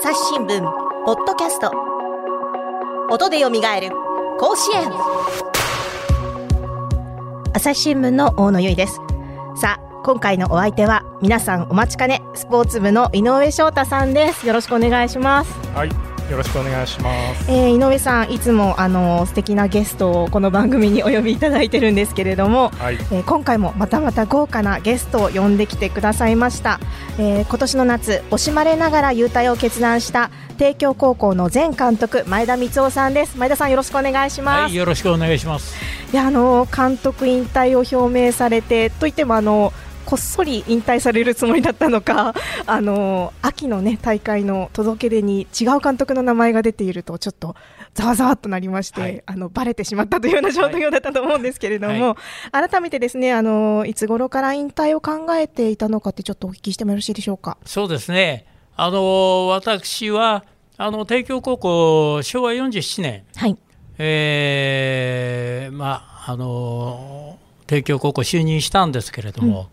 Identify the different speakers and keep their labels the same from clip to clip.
Speaker 1: 朝日新聞ポッドキャスト、音でよみがえる甲子園。朝日新聞の大野由依です。さあ、今回のお相手は皆さんお待ちかね、スポーツ部の井上翔太さんです。よろしくお願いします。
Speaker 2: はい、よろしくお願いします。
Speaker 1: 井上さん、いつも素敵なゲストをこの番組にお呼びいただいてるんですけれども、
Speaker 2: はい、
Speaker 1: 今回もまたまた豪華なゲストを呼んできてくださいました。今年の夏、惜しまれながら勇退を決断した帝京高校の前監督、前田光夫さんです。前田さん、よろしくお願いします。
Speaker 3: はい、よろしくお願いします。
Speaker 1: いや、監督引退を表明されて、といってもこっそり引退されるつもりだったのか、秋の、ね、大会の届け出に違う監督の名前が出ているとちょっとざわざわっとなりまして、はい、バレてしまったというような状況だったと思うんですけれども、はい、改めてですね、いつ頃から引退を考えていたのかってちょっとお聞きしてもよろしいでしょうか。
Speaker 3: そうですね、私は帝京高校昭和47年、
Speaker 1: はい、
Speaker 3: 帝京高校就任したんですけれども、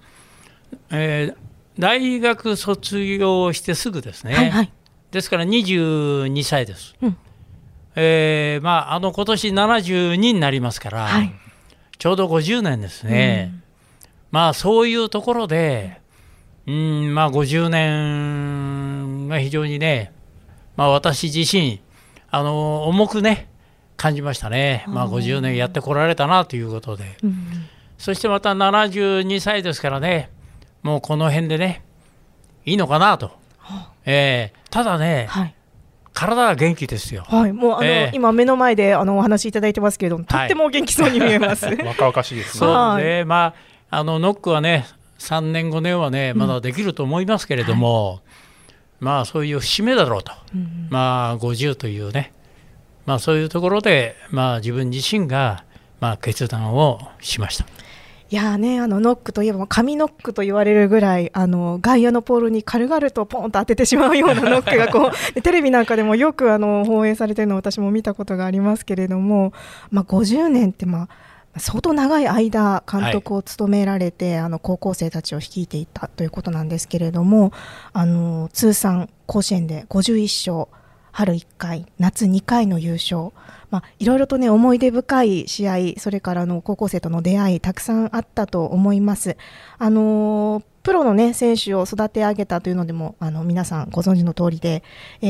Speaker 3: 大学卒業してすぐですね、はいはい、ですから22歳です、今年72になりますから、はい、ちょうど50年ですね、そういうところで、50年が非常にね、私自身重くね感じましたね。50年やってこられたなということで、そしてまた72歳ですからね、もうこの辺でねいいのかなと、ただね、はい、体は元気ですよ。はい、
Speaker 1: もう今目の前でお話しいただいてますけれども、とってもお元気そうに見えます。
Speaker 2: 若々しいですね。
Speaker 3: そうね、ノックはね3年5年はねまだできると思いますけれども、そういう節目だろうと、50というね、そういうところで、自分自身が決断をしました。
Speaker 1: いやね、ノックといえば神ノックと言われるぐらい、外野のポールに軽々とポンと当ててしまうようなノックがテレビなんかでもよく放映されているのを私も見たことがありますけれども、50年って相当長い間監督を務められて、高校生たちを率いていたということなんですけれども、通算甲子園で51勝、春1回、夏2回の優勝、いろいろとね思い出深い試合、それから高校生との出会いたくさんあったと思います。プロのね選手を育て上げたというのでも皆さんご存知の通りで、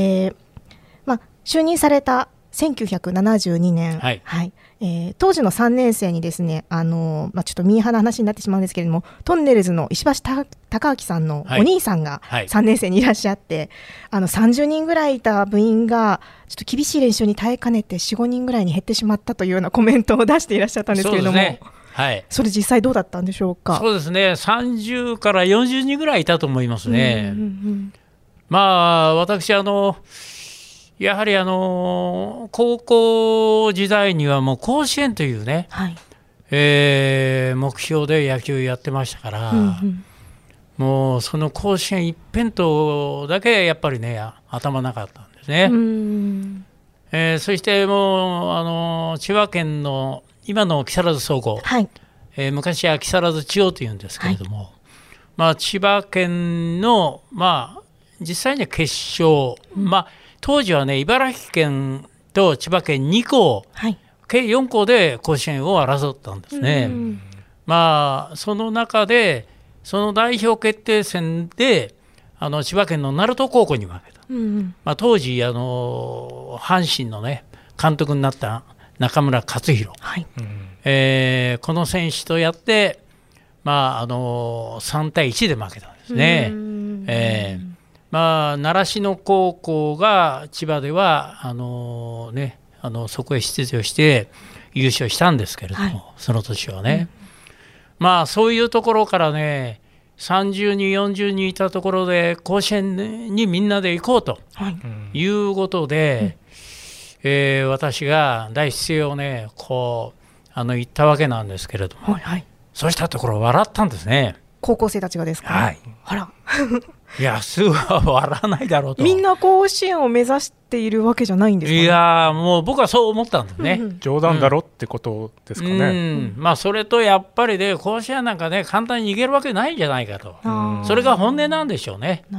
Speaker 1: 就任された1972年、はいはい、当時の3年生にですね、ちょっとミーハーな話になってしまうんですけれども、トンネルズの石橋貴明さんのお兄さんが3年生にいらっしゃって、30人ぐらいいた部員がちょっと厳しい練習に耐えかねて 4,5 人ぐらいに減ってしまったというようなコメントを出していらっしゃったんですけれども、はい、それ実際どうだったんでしょうか。
Speaker 3: そうですね、30から40人ぐらいいたと思いますね。私やはり高校時代にはもう甲子園というね、はい、目標で野球やってましたから、もうその甲子園一辺倒だけやっぱりね頭なかったんですね。そしてもう千葉県の今の木更津総合、はい、昔は木更津千代というんですけれども、千葉県の実際には決勝、当時はね茨城県と千葉県2校、はい、計4校で甲子園を争ったんですね。その中でその代表決定戦で千葉県の鳴門高校に負けた、当時阪神のね監督になった中村克弘、はい、この選手とやって3対1で負けたんですね。習志野高校が千葉ではそこへ出場して優勝したんですけれども、はい、その年はね、そういうところからね30人40人いたところで甲子園にみんなで行こうということで、私が第一声をね言ったわけなんですけれども、はいはい、そうしたところ笑ったんですね。
Speaker 1: 高校生たちがですか。はい、あら
Speaker 3: いやすぐは笑わないだろうと。
Speaker 1: みんな甲子園を目指しているわけじゃないんですかね。
Speaker 3: いやもう僕はそう思ったんですね、
Speaker 2: 冗談だろってことですかね。
Speaker 3: それとやっぱりね甲子園なんかね簡単に行けるわけないんじゃないかと、それが本音なんでしょうね。
Speaker 1: なるほど。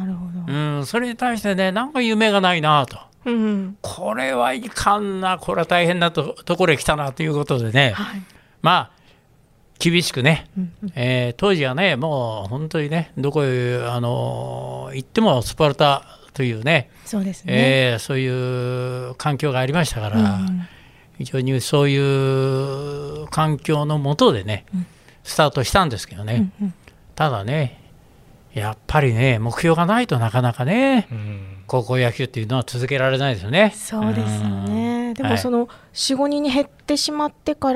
Speaker 3: それに対してね、なんか夢がないなと、これはいかんな、これは大変なところへ来たなということでね、まあ厳しくね、当時はね、もう本当にね、どこへ行ってもスパルタというね、そうですね、そういう環境がありましたから、非常にそういう環境の下でね、スタートしたんですけどね、ただね、やっぱりね、目標がないとなかなかね、高校野球っていうのは続けられないですよね。
Speaker 1: そうですよね。でもその 4,5 人に減ってしまってから、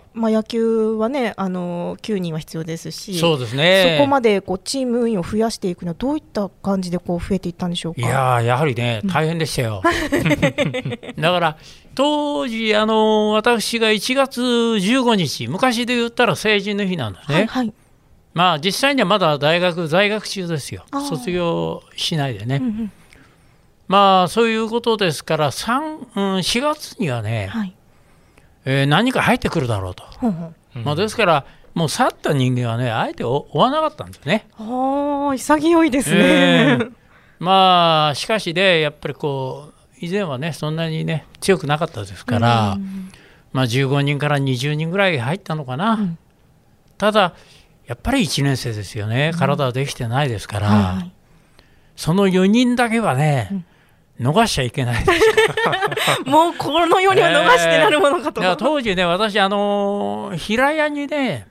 Speaker 1: 野球はね、9人は必要ですし、
Speaker 3: そうですね、
Speaker 1: そこまでチーム員を増やしていくのはどういった感じで増えていったんでしょうか。
Speaker 3: やはりね、大変でしたよ。だから当時私が1月15日、昔で言ったら成人の日なんですね。まあ実際にはまだ大学在学中ですよ。卒業しないでね。まあそういうことですから、4月にはね、何か入ってくるだろうと。ですからもう去った人間はね、あえて追わなかったんですね。
Speaker 1: 潔いですね。
Speaker 3: まあしかしね、やっぱり以前はね、そんなにね強くなかったですから、15人から20人ぐらい入ったのかな。ただやっぱり1年生ですよね。体はできてないですから、その4人だけはね、逃しちゃいけないです
Speaker 1: もうこの4人は逃してなるものかと。
Speaker 3: 当時ね、私平屋にね、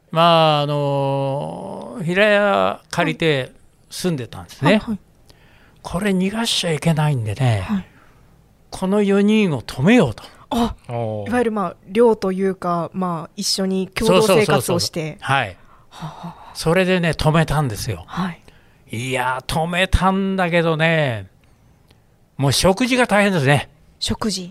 Speaker 3: 平屋借りて住んでたんですね。これ逃がしちゃいけないんでね、この4人を止めようと。
Speaker 1: いわゆる寮というか、一緒に共同生活をして、
Speaker 3: それでね止めたんですよ。いや止めたんだけどね、もう食事が大変ですね。
Speaker 1: 食事、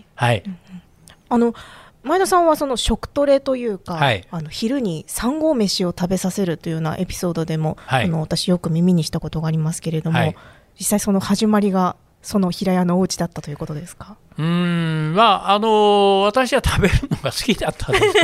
Speaker 1: 前田さんはその食トレというか、昼に3合飯を食べさせるというようなエピソードでも、私よく耳にしたことがありますけれども、実際その始まりがその平屋のお家だったということですか。
Speaker 3: 私は食べるのが好きだったです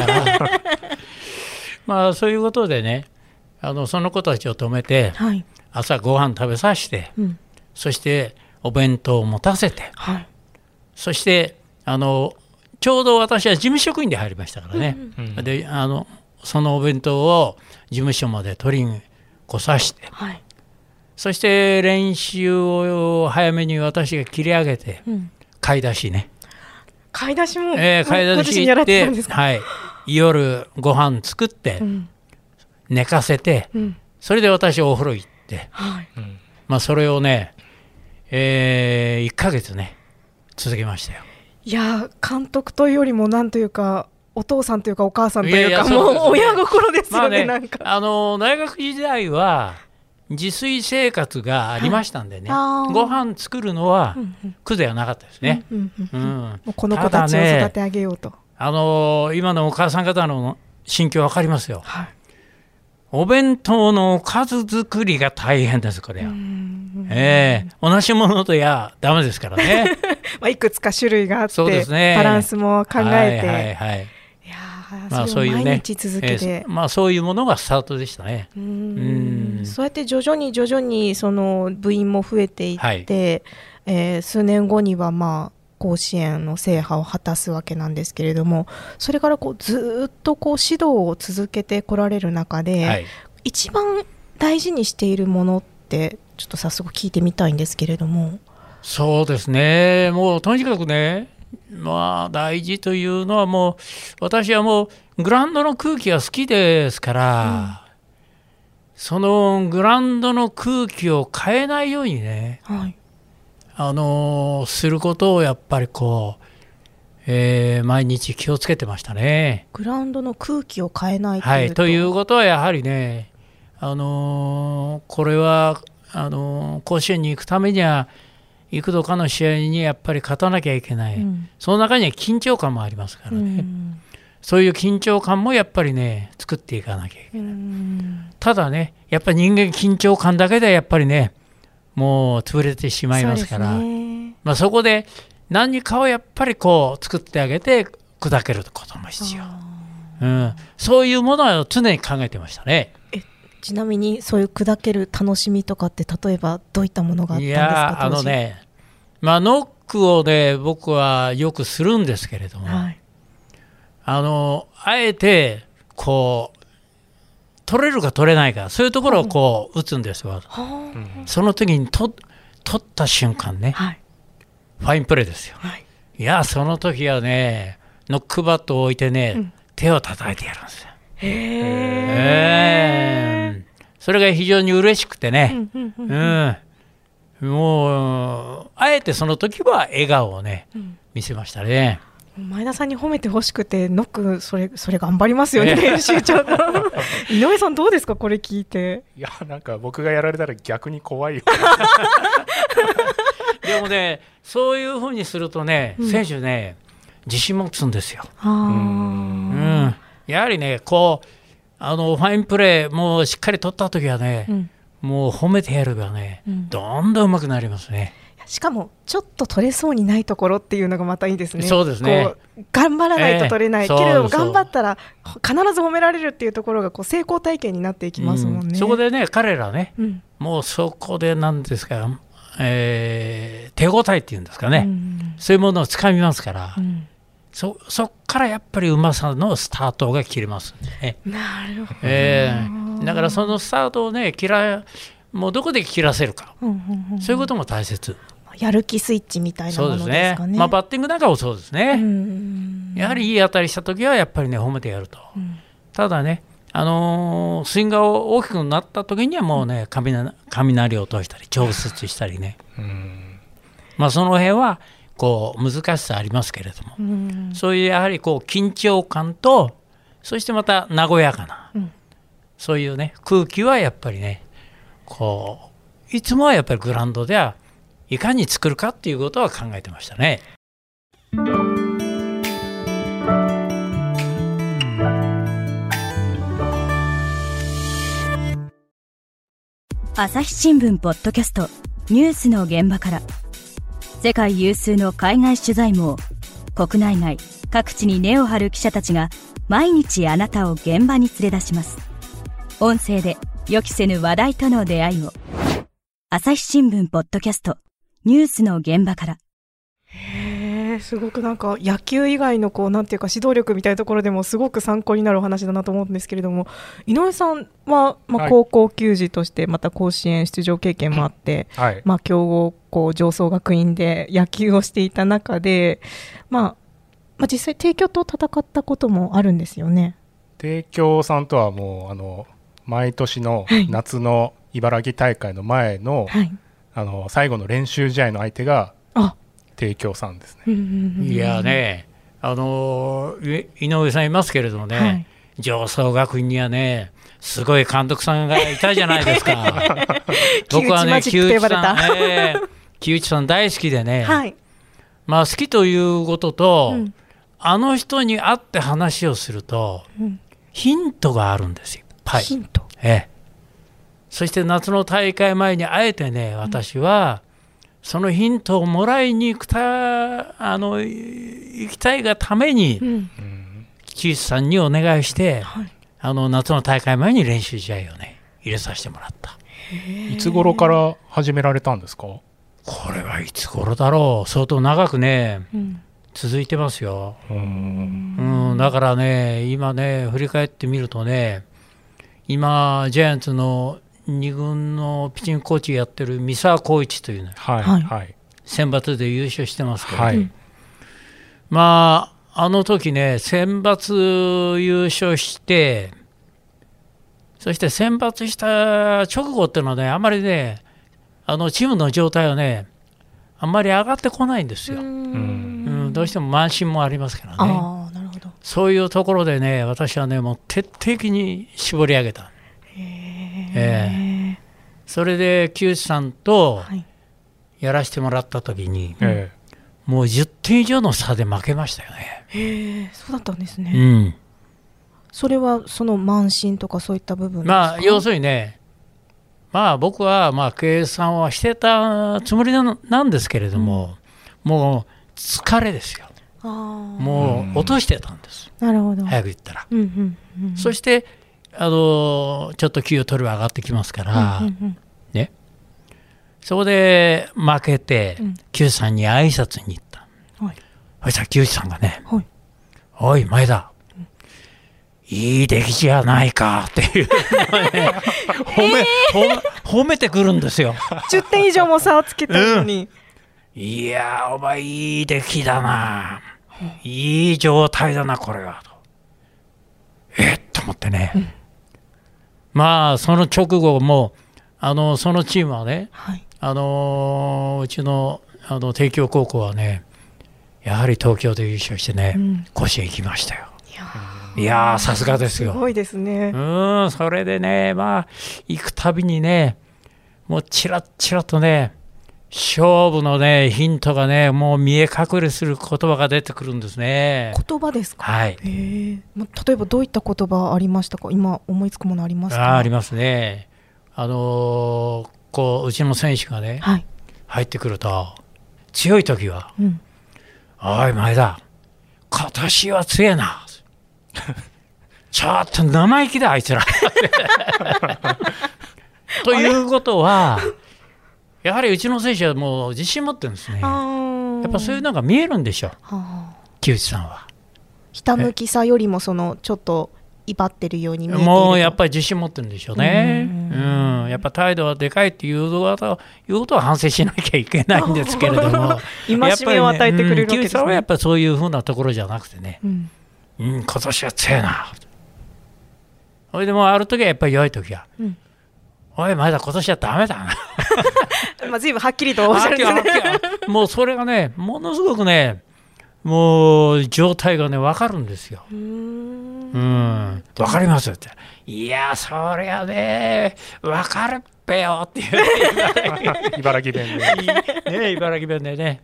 Speaker 3: からそういうことでね、その子たちを止めて、朝ご飯食べさせて、そしてお弁当を持たせて、そしてちょうど私は事務職員で入りましたからね、でそのお弁当を事務所まで取りに来させて、そして練習を早めに私が切り上げて、買い出しね、
Speaker 1: 買い出しも、
Speaker 3: 買い出し行って、夜ご飯作って、寝かせて、それで私お風呂行って、それをね、1ヶ月ね続けましたよ。
Speaker 1: いや監督というよりもなんというかお父さんというかお母さんというか、もう親心ですよね。なんか
Speaker 3: 大学時代は自炊生活がありましたんでね、ご飯作るのは苦ではなかったですね。
Speaker 1: この子たちを育て上げようと。
Speaker 3: 今のお母さん方の心境分かりますよ。お弁当のおかず作りが大変です、これは。同じものとやダメですからね。
Speaker 1: いくつか種類があって、バランスも考えて、それを毎日続けて、
Speaker 3: そういうものがスタートでしたね。
Speaker 1: そうやって徐々にその部員も増えていって、数年後には甲子園の制覇を果たすわけなんですけれども、それからずっと指導を続けてこられる中で、一番大事にしているものってちょっと早速聞いてみたいんですけれども。
Speaker 3: そうですね、もうとにかくね、大事というのはもう私はもうグラウンドの空気が好きですから、そのグラウンドの空気を変えないようにね、することをやっぱり毎日気をつけてましたね。
Speaker 1: グラウンドの空気を変えない
Speaker 3: ということはやはりね、これは甲子園に行くためには幾度かの試合にやっぱり勝たなきゃいけない、その中には緊張感もありますからね、そういう緊張感もやっぱりね作っていかなきゃいけない。ただね、やっぱり人間緊張感だけでやっぱりねもう潰れてしまいますから、そこで何かをやっぱり作ってあげて砕けることも必要、そういうものは常に考えてましたね。
Speaker 1: ちなみにそういう砕ける楽しみとかって例えばどういったものがあったんですか？当時。
Speaker 3: ノックをね僕はよくするんですけれども、はい、あえてこう取れるか取れないかそういうところをこう打つんですよ、その時に取った瞬間ね、はい、ファインプレーですよ、はい、いやその時はねノックバットを置いてね、手を叩いてやるんですよ。それが非常に嬉しくてね、もうあえてその時は笑顔をね、見せましたね。
Speaker 1: 前田さんに褒めてほしくてノックそれ頑張りますよね、練習長井上さんどうですかこれ聞いて。
Speaker 2: いやなんか僕がやられたら逆に怖いよ
Speaker 3: でもねそういうふうにするとね、選手ね自信持つんですよ。やはりねこうファインプレーもうしっかり取った時はね、もう褒めてやればね、どんどん上手くなりますね。
Speaker 1: しかもちょっと取れそうにないところっていうのがまたいいですね。
Speaker 3: そうですね。
Speaker 1: こう頑張らないと取れない、けれども頑張ったら必ず褒められるっていうところがこう成功体験になっていきますもんね。
Speaker 3: そこでね彼らね、もうそこで何ですか、手応えっていうんですかね、そういうものをつかみますから、そっからやっぱりうまさのスタートが切れますんでね。
Speaker 1: なるほど、
Speaker 3: だからそのスタートをねもうどこで切らせるか、そういうことも大切。
Speaker 1: やる気スイッチみたいなものですかね。
Speaker 3: そうですね。バッティングなんかもそうですね。やはりいい当たりしたときはやっぱりね褒めてやると、ただね、スイングが大きくなったときにはもうね雷を落としたり調節したりね、その辺はこう難しさありますけれども、そういうやはりこう緊張感とそしてまた和やかな、そういうね空気はやっぱりねこういつもはやっぱりグラウンドではいかに作るかっていうことは考えてましたね。
Speaker 4: 朝日新聞ポッドキャストニュースの現場から世界有数の海外取材網、国内外各地に根を張る記者たちが毎日あなたを現場に連れ出します。音声で予期せぬ話題との出会いを。朝日新聞ポッドキャストニュースの現場から。
Speaker 1: すごくなんか野球以外のこうなんていうか指導力みたいなところでもすごく参考になるお話だなと思うんですけれども、井上さんは、高校球児としてまた甲子園出場経験もあって、強豪校常総学院で野球をしていた中で、実際帝京と戦ったこともあるんですよね。
Speaker 2: 帝京さんとはもう毎年の夏の茨城大会の前の、最後の練習試合の相手が帝京さんですね。
Speaker 3: いやね、井上さんいますけれどもね、常総学院にはねすごい監督さんがいたじゃないですか僕はね木内さん大好きでね、好きということと、あの人に会って話をすると、ヒントがあるんですよ、いっぱい。
Speaker 1: ヒント、
Speaker 3: そして夏の大会前にあえてね私は、そのヒントをもらいに行きたいがために、木内さんにお願いして、夏の大会前に練習試合をね入れさせてもらった。
Speaker 2: いつ頃から始められたんですか？
Speaker 3: これはいつ頃だろう、相当長くね、続いてますよ。だからね今ね振り返ってみるとね、今ジャイアンツの2軍のピッチングコーチやってる三沢浩一というね、選抜で優勝してますけど、あの時ね選抜優勝して、そして選抜した直後っていうのはねあんまりねチームの状態はねあんまり上がってこないんですよ。どうしても慢心もありますからね。
Speaker 1: なるほど。
Speaker 3: そういうところでね私はねもう徹底的に絞り上げた。それで木内さんとやらせてもらった時に、もう10点以上の差で負けましたよね。
Speaker 1: そうだったんですね。それはその慢心とかそういった部分ですか？
Speaker 3: 要するにね、僕は計算はしてたつもりなんですけれども、もう疲れですよ。もう落としてたんです。
Speaker 1: なるほど。
Speaker 3: 早く言ったら。そしてちょっと給与取りは上がってきますから、ね、そこで負けて、木内さんに挨拶に行った。そしたら木内さんがね、おい前田、いい出来じゃないかっていう褒めてくるんですよ。
Speaker 1: 10点以上も差をつけたのに、
Speaker 3: いやお前いい出来だな、いい状態だなこれはと。と思ってね、まあその直後もそのチームはね、うちの帝京高校はね、やはり東京で優勝してね、甲子園行きましたよ。いやさすがですよ。
Speaker 1: すごいですね。
Speaker 3: それでね、まあ行くたびにね、もうちらちらとね、勝負のねヒントがね、もう見え隠れする言葉が出てくるんですね。
Speaker 1: 言葉ですか。
Speaker 3: はい。
Speaker 1: 例えばどういった言葉ありましたか。今思いつくものありますか。
Speaker 3: ありますね。こううちの選手がね、入ってくると強い時は、おい前田、今年は強えなちょっと生意気だあいつらということは、やはりうちの選手はもう自信持ってるんですね。やっぱそういうのが見えるんでしょう、木内さんは。
Speaker 1: ひたむきさよりもちょっと威張ってるように見えている。
Speaker 3: もうやっぱり自信持ってるんでしょうね。やっぱ態度はでかいっていうことは反省しなきゃいけないんですけれども
Speaker 1: 戒めを与えてくれるわけですね。
Speaker 3: 木内さんはやっぱりそういうふうなところじゃなくてね、今年は強いな。それでもある時はやっぱり弱い時は、おい前田今年はダメだな
Speaker 1: 随分はっきりとおっしゃるんですね。
Speaker 3: もうそれがね、ものすごくね、もう状態がね分かるんですよ。分かりますって。いやそりゃね分かるっぺよっていう
Speaker 2: 茨城弁
Speaker 3: で茨城弁でね、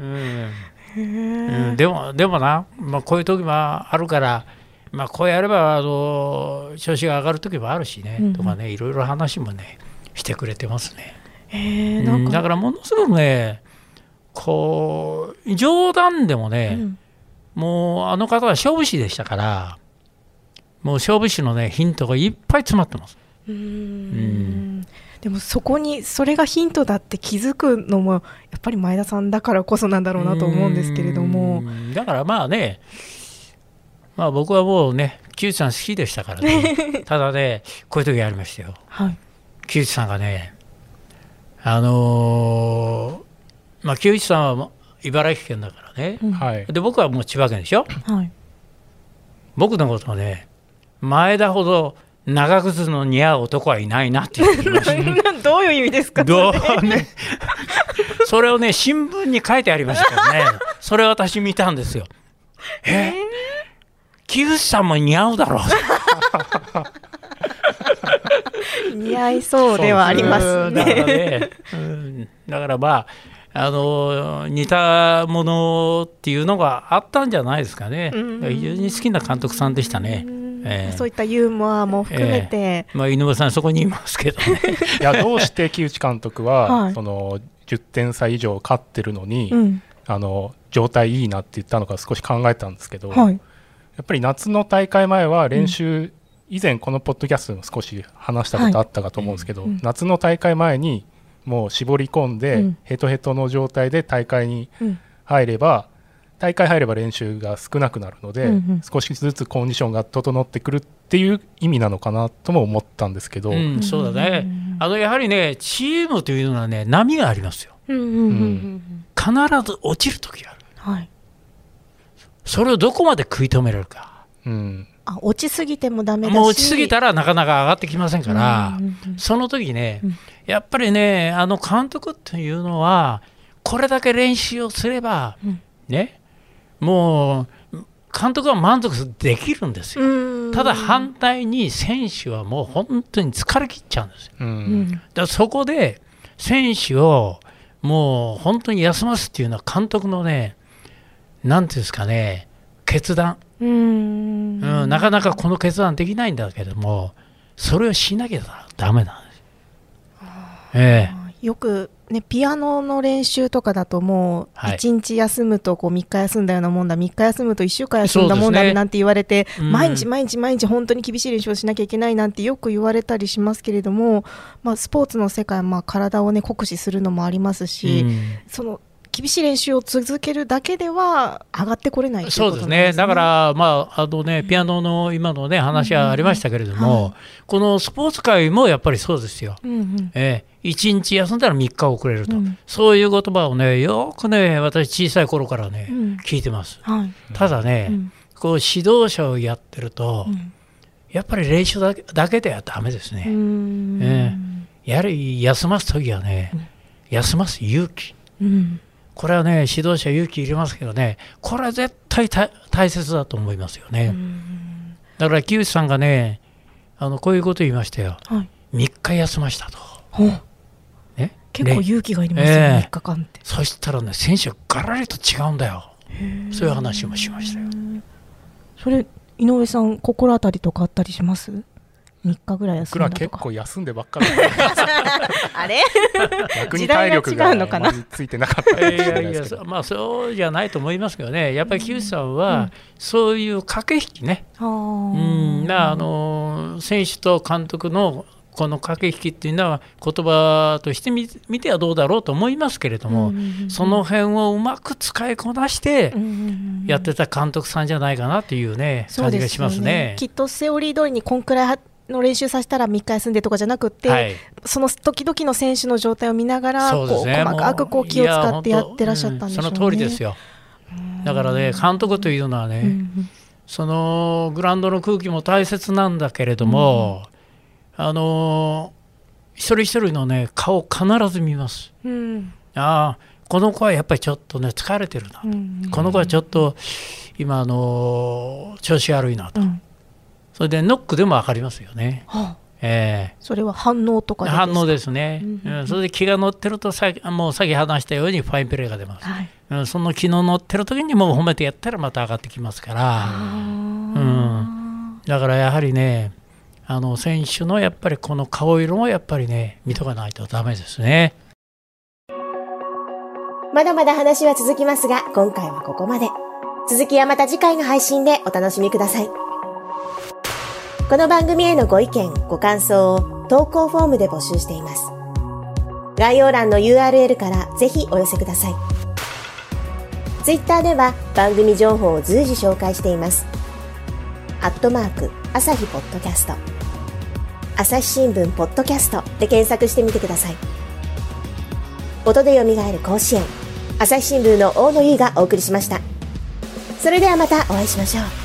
Speaker 3: でもな、こういう時もあるから、こうやれば調子が上がる時もあるしね、とかね、いろいろ話もねしてくれてますね。だからものすごくね、こう冗談でもね、もうあの方は勝負師でしたから、もう勝負師のねヒントがいっぱい詰まってます。
Speaker 1: でもそれがヒントだって気づくのもやっぱり前田さんだからこそなんだろうなと思うんですけれども。
Speaker 3: だからまあね、僕はもうね木内さん好きでしたからねただね、こういう時ありましたよ。木内さんがね、木内さんは茨城県だからね、で僕はもう千葉県でしょ、僕のことをね、前田ほど長靴の似合う男はいないなって言ってきました
Speaker 1: どういう意味ですか。
Speaker 3: それをね新聞に書いてありましたからねそれを私見たんですよ。木内さんも似合うだろう
Speaker 1: 似合いそうではありますね。
Speaker 3: だから似たものっていうのがあったんじゃないですかね。非常に好きな監督さんでしたね。
Speaker 1: そういったユーモアも含めて、
Speaker 3: 井上さんそこにいますけどね
Speaker 2: いやどうして木内監督は、その10点差以上勝ってるのに、状態いいなって言ったのか少し考えたんですけど、やっぱり夏の大会前は練習、以前このポッドキャストでも少し話したことあったかと思うんですけど、夏の大会前にもう絞り込んで、ヘトヘトの状態で大会に入れば、練習が少なくなるので、少しずつコンディションが整ってくるっていう意味なのかなとも思ったんですけど、
Speaker 3: そうだね。やはりねチームというのはね波がありますよ。必ず落ちる時がある。それをどこまで食い止められるか。
Speaker 1: 落ちすぎてもダメだし、
Speaker 3: もう落ちすぎたらなかなか上がってきませんから、その時ね、やっぱりね監督っていうのはこれだけ練習をすれば、ね、もう監督は満足できるんですよ。ただ反対に選手はもう本当に疲れ切っちゃうんですよ。だからそこで選手をもう本当に休ますっていうのは監督のね、なんていうんですかね、決断。なかなかこの決断できないんだけども、それをしなきゃダメなんです。
Speaker 1: よく、ね、ピアノの練習とかだともう1日休むとこう3日休んだようなもんだ、3日休むと1週間休んだもんだなんて言われて、毎日本当に厳しい練習をしなきゃいけないなんてよく言われたりしますけれども、スポーツの世界は体を、ね、酷使するのもありますし、その厳しい練習を続けるだけでは上がってこれないということなんですね。
Speaker 3: そうですね。だから、ピアノの今の、ね、話はありましたけれども、このスポーツ界もやっぱりそうですよ。1日休んだら3日遅れると、そういう言葉をね、よくね、私小さい頃からね、聞いてます。ただね、こう指導者をやってると、やっぱり練習だけではダメですね。やはり休ます時はね、休ます勇気。これはね、指導者勇気いりますけどね、これは絶対大切だと思いますよね。だから木内さんがね、こういうこと言いましたよ。3日休ましたと。
Speaker 1: ね、結構勇気がいりますよね、3日間って。
Speaker 3: そしたらね、選手はガラリと違うんだよ。そういう話もしましたよ。
Speaker 1: それ、井上さん、心当たりとかあったりします？ 3 日ぐらい休んだとか。
Speaker 2: 僕ら結構休んでばっかり
Speaker 1: あれ
Speaker 2: 逆に体力がついてなかったかもしれないですけど。
Speaker 3: そうじゃないと思いますけどね、やっぱり木内さんは、そういう駆け引きね、選手と監督のこの駆け引きっていうのは言葉として見てはどうだろうと思いますけれども、その辺をうまく使いこなしてやってた監督さんじゃないかなっていうね、感じがしますね。
Speaker 1: きっとセオリー通りにこんくらいの練習させたら3日休んでとかじゃなくて、その時々の選手の状態を見ながら、細かく気を使ってやってらっしゃったんでしょうね。
Speaker 3: その通りですよ。だからね、監督というのはね、そのグラウンドの空気も大切なんだけれども、一人一人のね、顔を必ず見ます。この子はやっぱりちょっとね、疲れてるな、この子はちょっと今調子悪いなと、それでノックでも分かりますよね。
Speaker 1: それは反応とかですか？
Speaker 3: 反応ですね。それで気が乗ってるともうさっき話したようにファインプレーが出ます。その気の乗ってる時にもう褒めてやったらまた上がってきますから、だからやはりね、選手のやっぱりこの顔色もやっぱりね、見とかないとダメですね。
Speaker 5: まだまだ話は続きますが、今回はここまで。続きはまた次回の配信でお楽しみください。この番組へのご意見、ご感想を投稿フォームで募集しています。概要欄の URL からぜひお寄せください。Twitter では番組情報を随時紹介しています。@朝日ポッドキャスト、朝日新聞ポッドキャストで検索してみてください。音でよみがえる甲子園、朝日新聞の大野優がお送りしました。それではまたお会いしましょう。